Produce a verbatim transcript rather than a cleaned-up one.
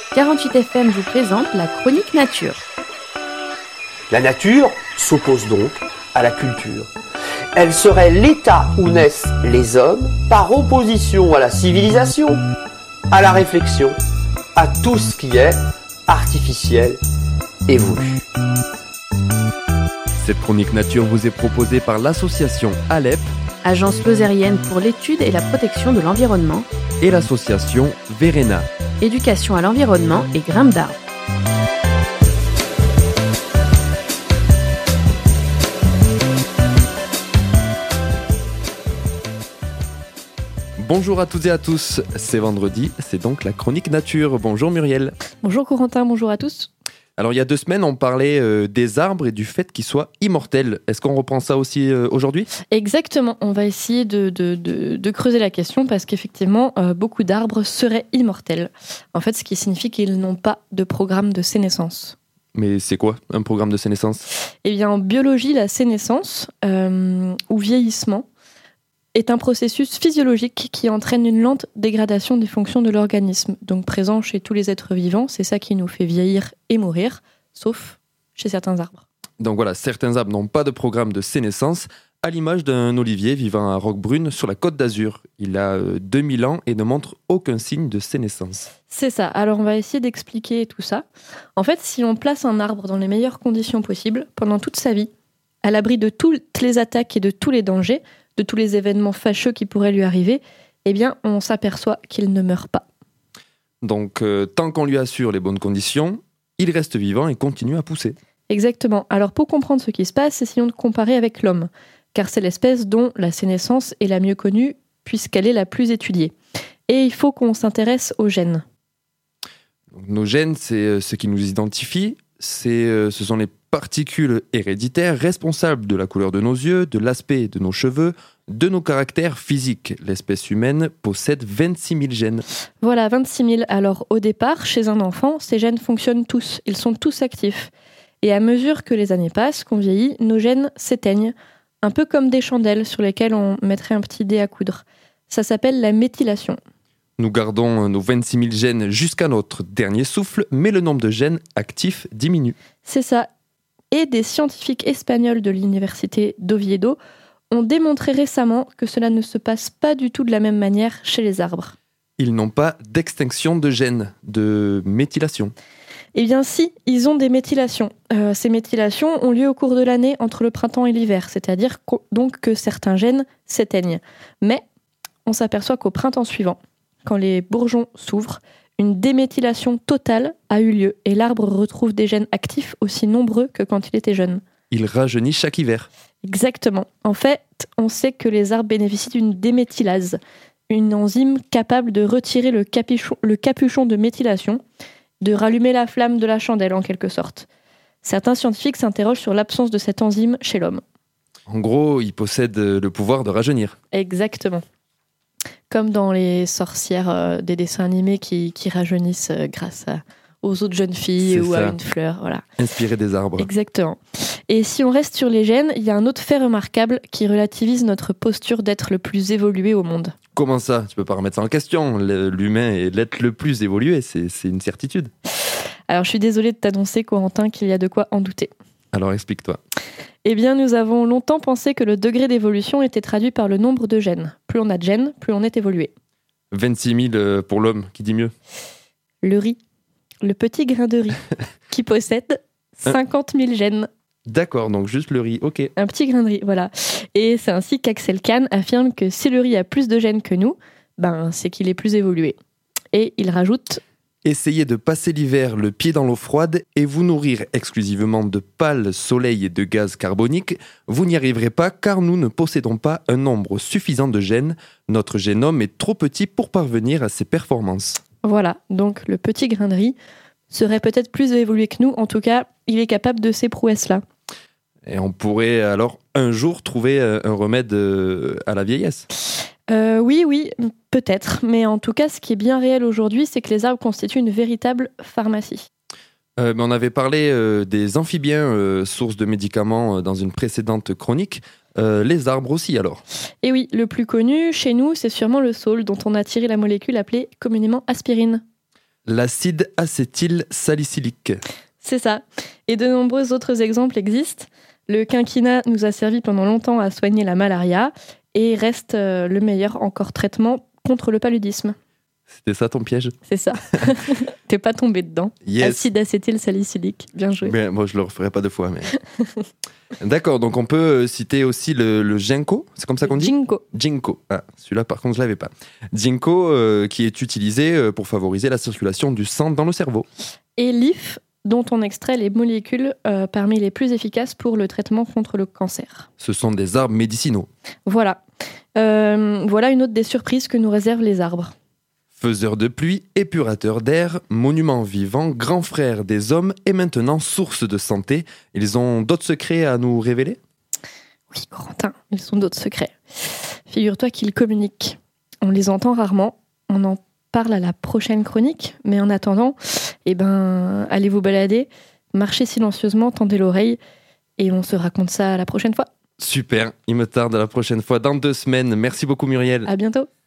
quarante-huit F M vous présente la chronique nature. La nature s'oppose donc à la culture. Elle serait l'état où naissent les hommes par opposition à la civilisation, à la réflexion, à tout ce qui est artificiel et voulu. Cette chronique nature vous est proposée par l'association ALEP, Agence lozérienne pour l'étude et la protection de l'environnement, et l'association Verena, éducation à l'environnement et grimpe d'arbres. Bonjour à toutes et à tous, c'est vendredi, c'est donc la chronique nature. Bonjour Muriel. Bonjour Corentin, bonjour à tous. Alors il y a deux semaines, on parlait euh, des arbres et du fait qu'ils soient immortels. Est-ce qu'on reprend ça aussi euh, aujourd'hui ? Exactement, on va essayer de, de, de, de creuser la question parce qu'effectivement, euh, beaucoup d'arbres seraient immortels. En fait, ce qui signifie qu'ils n'ont pas de programme de sénescence. Mais c'est quoi un programme de sénescence ? Eh bien, en biologie, la sénescence, euh, ou vieillissement, est un processus physiologique qui entraîne une lente dégradation des fonctions de l'organisme, donc présent chez tous les êtres vivants. C'est ça qui nous fait vieillir et mourir, sauf chez certains arbres. Donc voilà, certains arbres n'ont pas de programme de sénescence, à l'image d'un olivier vivant à Roquebrune sur la Côte d'Azur. Il a euh, deux mille ans et ne montre aucun signe de sénescence. C'est ça, alors on va essayer d'expliquer tout ça. En fait, si on place un arbre dans les meilleures conditions possibles, pendant toute sa vie, à l'abri de toutes les attaques et de tous les dangers, de tous les événements fâcheux qui pourraient lui arriver, eh bien, on s'aperçoit qu'il ne meurt pas. Donc, euh, tant qu'on lui assure les bonnes conditions, il reste vivant et continue à pousser. Exactement. Alors, pour comprendre ce qui se passe, essayons de comparer avec l'homme, car c'est l'espèce dont la sénescence est la mieux connue, puisqu'elle est la plus étudiée. Et il faut qu'on s'intéresse aux gènes. Donc, nos gènes, c'est ce qui nous identifie. C'est, ce sont les particules héréditaires responsables de la couleur de nos yeux, de l'aspect de nos cheveux, de nos caractères physiques. L'espèce humaine possède vingt-six mille gènes. Voilà, vingt-six mille. Alors au départ, chez un enfant, ces gènes fonctionnent tous. Ils sont tous actifs. Et à mesure que les années passent, qu'on vieillit, nos gènes s'éteignent. Un peu comme des chandelles sur lesquelles on mettrait un petit dé à coudre. Ça s'appelle la méthylation. Nous gardons nos vingt-six mille gènes jusqu'à notre dernier souffle, mais le nombre de gènes actifs diminue. C'est ça. Et des scientifiques espagnols de l'université d'Oviedo ont démontré récemment que cela ne se passe pas du tout de la même manière chez les arbres. Ils n'ont pas d'extinction de gènes, de méthylation. Eh bien si, ils ont des méthylations. Euh, ces méthylations ont lieu au cours de l'année entre le printemps et l'hiver, c'est-à-dire qu- donc que certains gènes s'éteignent. Mais on s'aperçoit qu'au printemps suivant, quand les bourgeons s'ouvrent, une déméthylation totale a eu lieu et l'arbre retrouve des gènes actifs aussi nombreux que quand il était jeune. Il rajeunit chaque hiver. Exactement. En fait, on sait que les arbres bénéficient d'une déméthylase, une enzyme capable de retirer le capuchon, le capuchon de méthylation, de rallumer la flamme de la chandelle en quelque sorte. Certains scientifiques s'interrogent sur l'absence de cette enzyme chez l'homme. En gros, il possède le pouvoir de rajeunir. Exactement. Comme dans les sorcières euh, des dessins animés qui, qui rajeunissent euh, grâce à, aux autres jeunes filles C'est ou ça. à une fleur. Voilà. Inspiré des arbres. Exactement. Et si on reste sur les gènes, il y a un autre fait remarquable qui relativise notre posture d'être le plus évolué au monde. Comment ça ? Tu peux pas remettre ça en question. L'humain est l'être le plus évolué, c'est, c'est une certitude. Alors je suis désolée de t'annoncer, Corentin, qu'il y a de quoi en douter. Alors explique-toi. Eh bien, nous avons longtemps pensé que le degré d'évolution était traduit par le nombre de gènes. Plus on a de gènes, plus on est évolué. vingt-six mille pour l'homme, qui dit mieux ? Le riz, le petit grain de riz, qui possède cinquante mille gènes. D'accord, donc juste le riz, ok. Un petit grain de riz, voilà. Et c'est ainsi qu'Axel Kahn affirme que si le riz a plus de gènes que nous, ben, c'est qu'il est plus évolué. Et il rajoute... Essayez de passer l'hiver le pied dans l'eau froide et vous nourrir exclusivement de pâles, soleil et de gaz carbonique. Vous n'y arriverez pas car nous ne possédons pas un nombre suffisant de gènes. Notre génome est trop petit pour parvenir à ces performances. Voilà, donc le petit grain de riz serait peut-être plus évolué que nous. En tout cas, il est capable de ces prouesses-là. Et on pourrait alors un jour trouver un remède à la vieillesse. Euh, oui, oui, peut-être. Mais en tout cas, ce qui est bien réel aujourd'hui, c'est que les arbres constituent une véritable pharmacie. Euh, mais on avait parlé euh, des amphibiens, euh, source de médicaments, euh, dans une précédente chronique. Euh, les arbres aussi, alors ? Et oui, le plus connu chez nous, c'est sûrement le saule, dont on a tiré la molécule appelée communément aspirine. L'acide acétylsalicylique. C'est ça. Et de nombreux autres exemples existent. Le quinquina nous a servi pendant longtemps à soigner la malaria et reste euh, le meilleur encore traitement contre le paludisme. C'était ça ton piège? C'est ça. T'es pas tombé dedans. Yes. Acide acétylsalicylique. Bien joué. Ben, moi, je le referai pas deux fois. Mais... D'accord, donc on peut citer aussi le, le ginkgo, c'est comme ça qu'on dit? Ginkgo. Ginkgo. Ah, celui-là, par contre, je l'avais pas. Ginkgo, euh, qui est utilisé euh, pour favoriser la circulation du sang dans le cerveau. Et l'if, dont on extrait les molécules euh, parmi les plus efficaces pour le traitement contre le cancer. Ce sont des arbres médicinaux. Voilà. Euh, voilà une autre des surprises que nous réservent les arbres. Faiseur de pluie, épurateur d'air, monument vivant, grand frère des hommes et maintenant source de santé. Ils ont d'autres secrets à nous révéler? Oui, Corentin, ils ont d'autres secrets. Figure-toi qu'ils communiquent. On les entend rarement, on en parle à la prochaine chronique, mais en attendant, eh ben, allez vous balader, marchez silencieusement, tendez l'oreille, et on se raconte ça la prochaine fois. Super, il me tarde à la prochaine fois, dans deux semaines. Merci beaucoup Muriel. À bientôt.